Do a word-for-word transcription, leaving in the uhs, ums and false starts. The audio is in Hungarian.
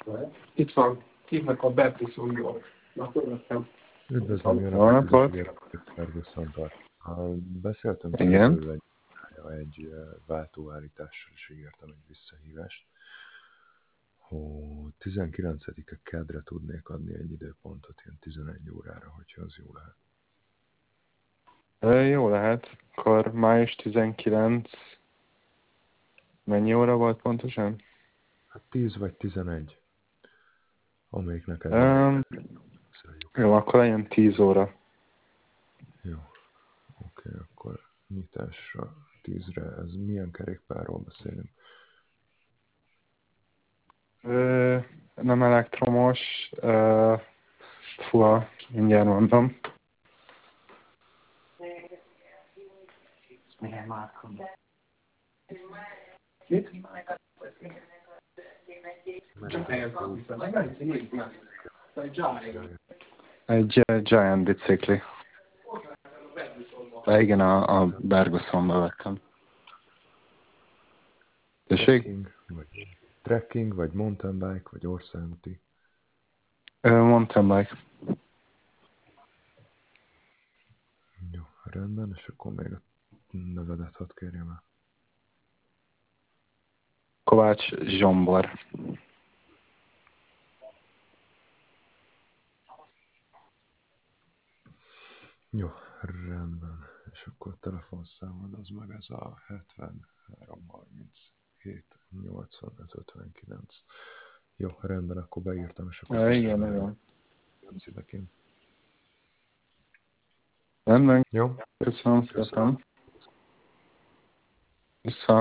Itt van, hívnak a Bepluszonból. Na, fölvettem. Üdvözlöm, jó Jó napot, napot! üdvözlő Ferguson Park. Ha beszéltünk Igen. körülbelül egy, egy eh, váltóállításról, és ígértem egy visszahívást, hogy tizenkilencedike kedre tudnék adni egy időpontot, ilyen tizenegy órára, hogyha az jó lehet. Ö, jó lehet. Akkor május tizenkilenc. Mennyi óra volt pontosan? Hát tíz vagy tizenegy, amelyik neked jobb. Um, jó, akkor legyen tíz óra. Jó, oké, akkor nyitásra tízre, ez milyen kerékpárról beszélünk? Ö, nem elektromos. Ö, fuha, mindjárt mondom. Milyen márkom? Mit? Egy uh, Giant bicikli. De igen, a, a Bergusonba vettem. Tessék? Trekking, vagy trekking, vagy mountain bike, vagy országúti? Ö, mountain bike. Jó, rendben, és akkor még a nevedet hadd kérjem el. Kovács Zsombor. Jó, rendben. És akkor a telefonszámod az meg ez a hetvenhárom harminchét nyolcvanöt ötvenkilenc. Jó, rendben, akkor beírtam, és akkor... Ja, igen, igen. Szívekén. Rendben, Jó? köszönöm szépen. Viszont.